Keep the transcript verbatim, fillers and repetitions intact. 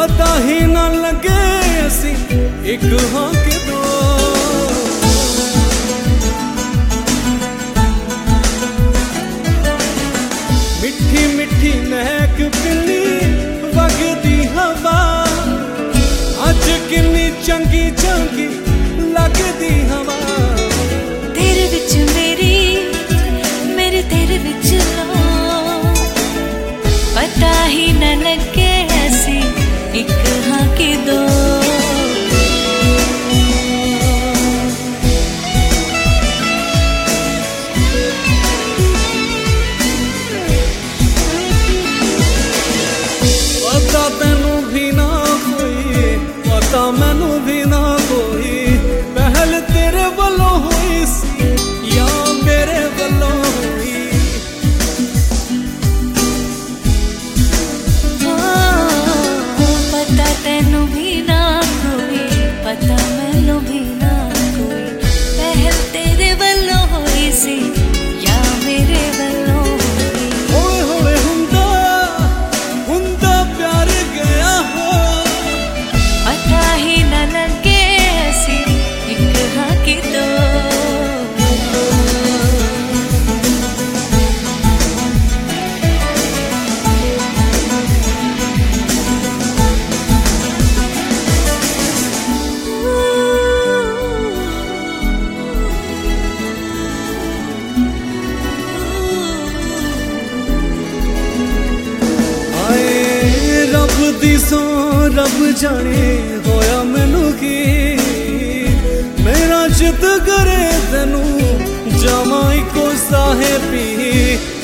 पता ही ना लगे असी एक हाँ के दो। मिठी मिठी महक पिली वगदी हवा, अज किन्नी चंगी चंगी लगदी हवा। तेरे विच मेरी मेरे तेरे विच लो, पता ही न लगे ऐसी एक हाँ की दो। पता तेनू भी ना कोई, पता मैनू भी ना कोई, पहल तेरे वलों हुई सी या मेरे वलों हुई। पता तेनू भी ना कोई, पता मैनू भी ना कोई, पहल तेरे वलों हुई सी या मेरे वलों हुई। होए होए हुंदा हुंदा प्यार गया हो, पता ही न लगे ऐसी एक हाँ की दो। सो रब जाने होया मैनू की, मेरा चित करे तेनू जावां इको साहे पी।